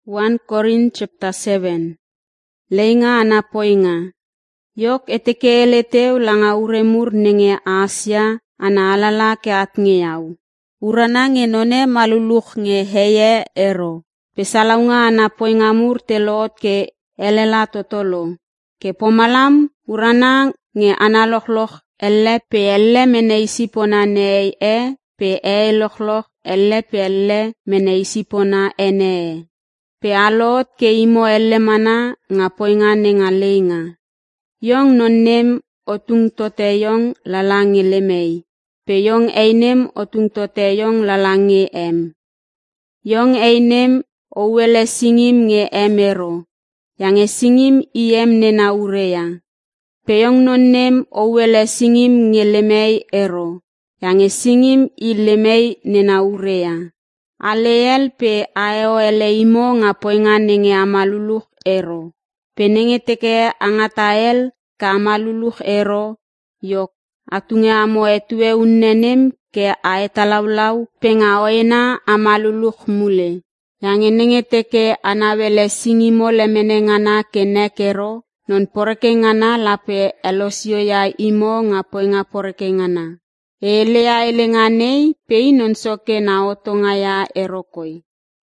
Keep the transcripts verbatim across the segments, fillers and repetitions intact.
First Corinthians chapter seven. Leinga anapoinga. Yok eteke eleteu langa uremur nenge Asia ana alala ke atngeyau. Urana nge none maluluk nge heye ero. Pesalaunga anapoinga mur telot ke elela totolo. Ke pomalam urana nge analokhlok elle pe elle mene isipona nei e pe e lokhlok elle pe elle mene isipona ene. Pe alot ke imo elle mana ngapoinga nenga leinga. Yong nonnem otung tote yong lalangi lemei. Pe yong einem otung tote yong lalangi em. Yong einem owele singim nge emero. Yang e singim iem nena ureya. Pe yong nonnem owele singim nge lemei ero. Yang e singim i lemei nena ureya. Aleel pe aeo ele imo ngapoinga nenge amaluluk ero. Pe nenge teke angatael ka amaluluk ero. Yok atunge amo etue unnenem ke aetalaulau pe nga oena amaluluk mule. Yang nenge teke anawele singimo lemene ngana ke nekero. Non poreke ngana lape elosio ya imo ngapoinga poreke ngana. Elea elenganei pei non soke na otongaya erokoi.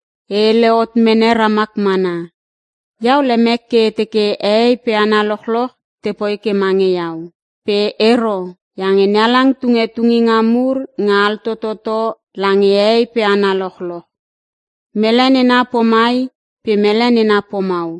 Ele ot mene ramak mana. Yau lemeke teke ei pe analokhlok te poike mange yau. Pe ero yang enalang tunge tungi ngamur ngal toto langi ei pe analokhlok. Melene na pomai pe melene na pomau.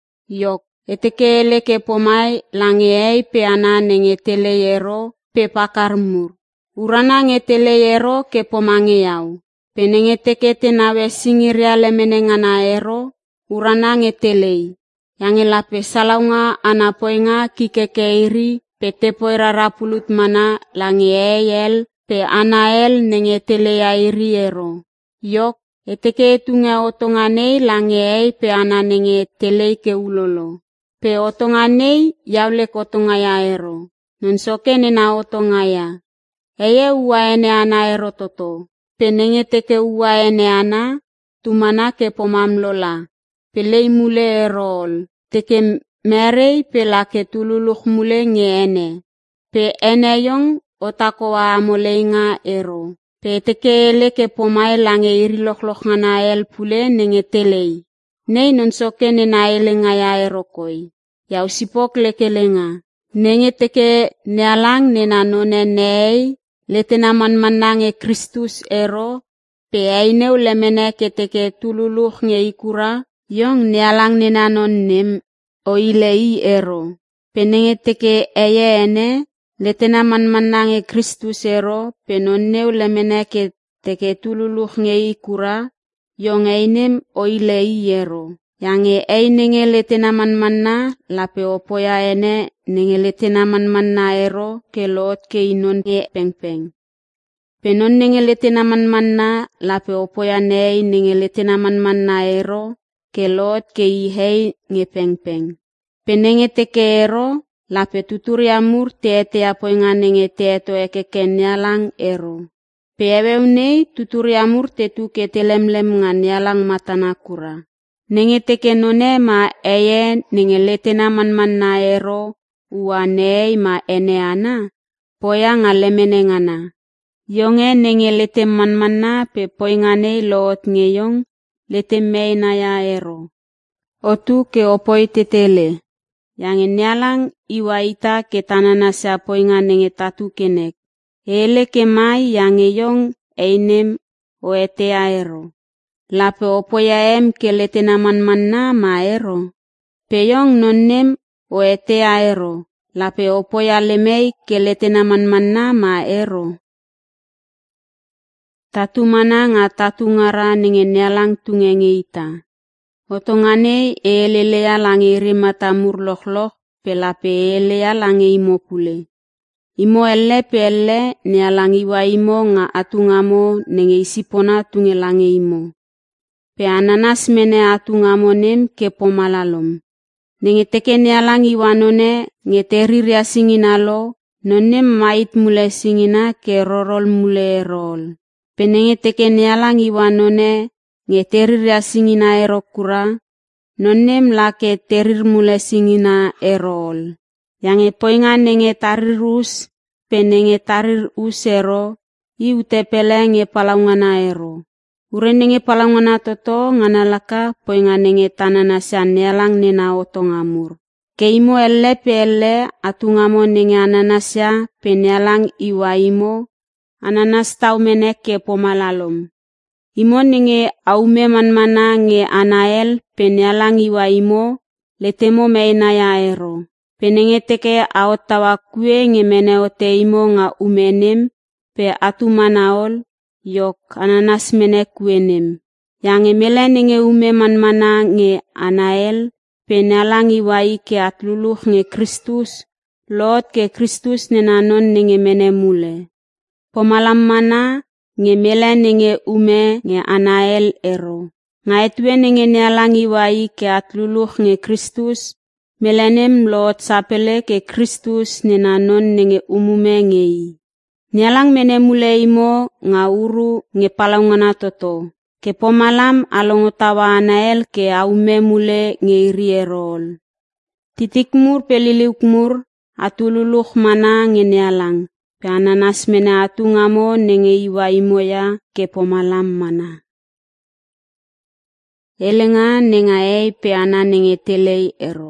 Yok eteke ele ke pomai langi ei pe ana nenge teleyero pe pakarmur. Urana ngetele ero ke pomange yau. Penenge teke tenawe singiria lemene ngana ero. Urana ngetelei. Yang elape salaunga anapoinga kikekeiri. Pe tepoira rapulut mana langi eyel. Pe anael nengetele ya iri ero. Yok eteke etunga otonganei langi ei pe ana nengetelei ke ulolo. Pe otonganei yaule kotongaya ero. Nonsoke nena otongaya. Eye uwa ene ana erototo. Penenge teke uwa ene ana. Tumana ke pomamlola. Pelei mule erol. Teke merei pela ke tululuk mule nge ene. Pe ene yong otakoa amoleinga ero. Pe teke ele ke pomai lange irilokhlok ngana el pule nenge telei. Nei nonsoke nena elenga ya erokoi. Yau sipok lekelenga. Nenge teke nealang nena none nei. Letena man manange Kristus ero, pe aineu lemene keteke tululuk nge ikura, yong nealang nena nonnem oilei ero. Penenge teke eye ene, letena man manange Kristus ero, pe nonneu lemene keteke tululuk nge ikura, yong einem oilei ero. Yang e einenge letena man manna, lape opoya ene, nenge letena man manna ero, ke lot ke inon e peng-peng. Penon nenge letena man manna, lape opoya nei nenge letena man manna ero, ke lot ke ihei nge peng-peng. Penenge teke ero, lape tuturi amur te ete apoinga nenge te eto eke kenyalang ero. Pe nei tuturi amur te tu ke telemlem nga nyalang matanakura. Nenge teke none ma eye nenge letena man manna ero, ua nei ma ene ana, poya nga lemene ngana. Yonge nenge lete man manna pe poinga nei loot ngeyong, lete meina ya ero. Otu ke opoi tetele. Yang nyalang iwa ita ke tanana sa poinga nenge tatu kenek. Ele ke mai yang yong einem o ete ya ero. Lape opoya em ke lete naman manna ma ero. Peyong nonnem o ete ya ero. Lape opoya lemei ke lete naman manna ma ero. Tatu mana nga tatu ngara nenge nealang tungenge ita. Otongane elelea langi rimata murlokhlok pe lape elea langi imo pule. Imo elle pe elle nealang iwa imo nga atungamo nenge isipona tunge langi imo. Pe ananas mene atungamo nem ke pomalalom. Nenge teke nealang iwa none nge teriria singinalo, nonne mait mule singina ke rorol mule rol. Penenge teke nealang iwa none nge teriria singina ero kura, nonem lake terir mule singina erol. Yang e poinga nenge tarirus, penenge tarir usero, i utepele nge palaungana ero. Ure nenge palaungana toto ngana laka poinga nenge tanana sia nelang nena otongamur. Keimo elle pe elle atungamo nenge ananasia penealang iwaimo, ananas tau menek ke pomalalom. Imo nenge aume manmana nge anael penealang iwaimo, letemo meinaya ero. Penenge teke aotawa kue nge meneote imo nga umenem, pe atumanaol, yok ananas menek kuenem. Yang emele nenge ume manmana nge anael, penealang iwai ke atluluh nge Kristus, lot ke Kristus nenanon nenge menemule. Pomalam mana nge mele nenge ume nge anael ero. Nga etue nenge nealang iwai ke atluluh nge Kristus, melenem lot sapele ke Kristus nenanon nenge umume ngei. Nealang menemule imo nga uru nge palaungana toto. Ke pomalam alongotawa anael ke aume mule nge iri erol. Titikmur peliliukmur atululuh mana nge nealang. Pe ananas mene atungamo nenge iwa imoya ke pomalam mana. Elenga nenga ei pe ana nenge telei ero.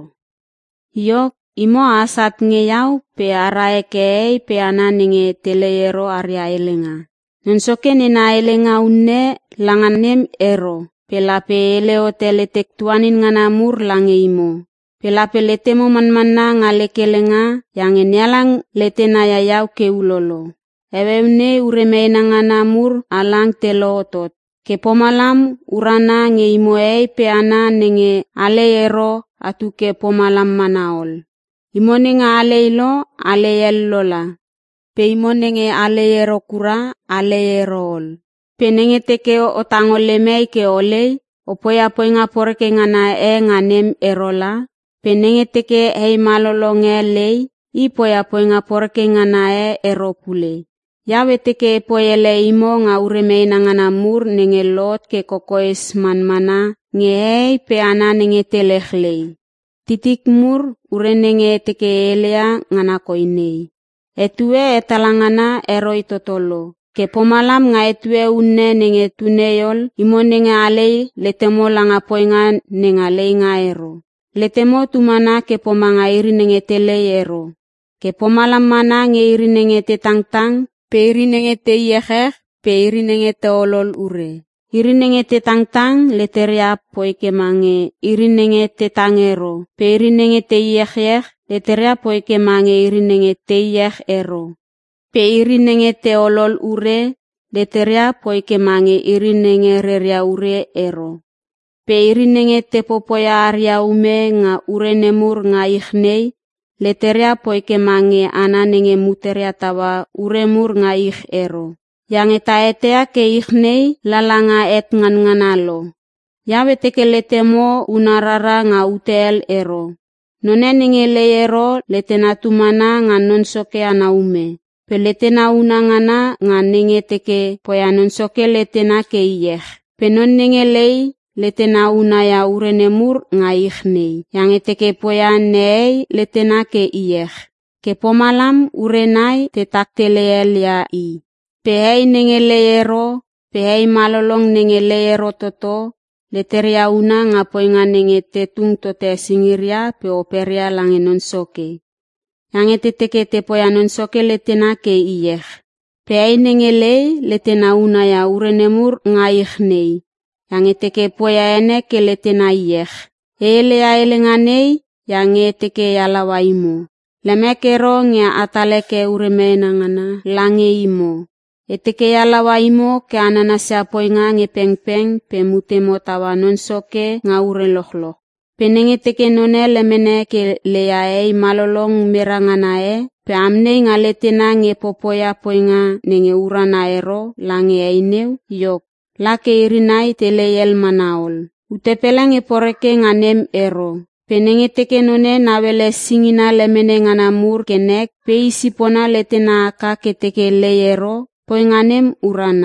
Yok imo asat nge yau pe arae ke ei pe ana nenge telei ero aria elenga. Nonsoke nena elenga unne langanem ero. Pe lape ele otele tektuanin nganamur lange imo. Pelape letemo manmana ngaleke lenga yang enealang letena yayau ke ulolo. Eweune uremena nganamur alang telo otot. Ke pomalam urana nge imoei pe ana nenge ale ero atu ke pomalam manaol. Imo nenge ale ilo ale lola. Pe imo nenge ale ero kura ale erol. Pe nenge teke otangolemei ke olei opoya poinga porke ngana e nganem erola. Penenge teke hei malolonge lei, ipoya poinga porke ngana e eropule. Yawe teke poyele imo nga uremeina ngana mur nenge lot ke kokoes manmana, nge hei pe ana nenge telekhlei. Titik mur ure nenge teke elea ngana koinei. Etue etalangana eroi totolo. Ke pomalam nga etue unne nenge tuneyol, imo nenge alei letemo langa poinga nenga lei nga ero. Letemo tumana ke pomanga iri nenge telei ero. Ke pomalam mana nge iri nenge te tangtang, pe iri nenge te yekeh, pe iri nenge te olol ure. Iri nenge te tangtang leteria poike mange iri nenge te tangero. Pe iri nenge te yekeh, leteria poike mange iri nenge te yek ero. Pe iri nenge te olol ure, leteria poike mange iri nenge reria ure ero. Pe iri nenge te popoya aria ume nga ure nemur nga ikhnei, leteria poike mange ana nenge muteria tawa ure mur nga ikh ero. Yang eta etea ke ikhnei lalanga et ngan nganalo. Yawe teke letemo unarara nga utel ero. None nenge le ero letena tumana nga nonsoke ana ume. Pe letena unangana nga nenge teke poya nonsoke letena ke iyeh. Pe non nenge lei letena unaya urenemur nga ikhnei. Yang eteke poya nei letena ke iyeh. Ke pomalam urenai te takteleel ya i. Pe hei nenge leero, pe hei malolong nenge leero toto, leteria una nga poinga nenge te tung tote singiria pe operia lange nonsoke. Yang eteteke te poya nonsoke letena ke iyeh. Pe hei nenge lei letena unaya urenemur nga ikhnei. Yang eteke poya ene ke letena iyeh. Ele ya elenganei yang eteke yalawa imo. Lemekero nge ataleke uremena ngana lange imo. Eteke yalawa imo ke ananasya poinga nge peng-peng pe mutemo tawa nonsoke nga ure lokhlok. Penenge teke none lemene ke leyaei malolong merangana e, pe amnei nga letena nge popoya poinga nenge urana ero lange eineu yok. Lake irinai teleyel manaol. Utepela nge poreke nga nem ero. Penenge teke none nawele singina lemene ngana mur kenek pe isipona letena aka ke teke leyero poinga nem urana.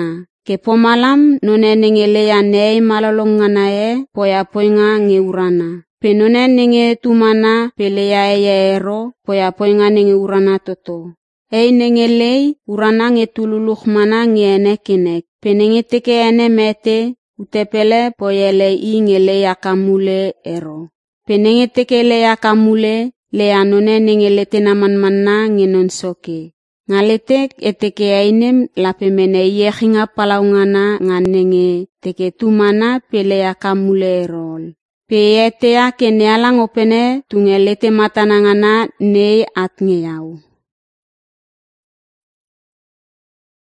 Ke pomalam none nenge leya nei malalong ngana e poya poinga nge urana. Pe none nenge tumana pe leya e ero poya poinga nenge urana toto. Ei nenge lei urana nge tululuk mana nge ene kinek. Pe nenge teke ene mete utepele poyele i nge leya kamule ero. Pe nenge teke leya kamule leya none nenge lete naman mana nge non soke. Ngaletek eteke ainem lape mene yechinga palaungana nganenge teke tumana pele ya kamule rol. Pe etea ke nealang opene tungelete matanangana nei atngeyau.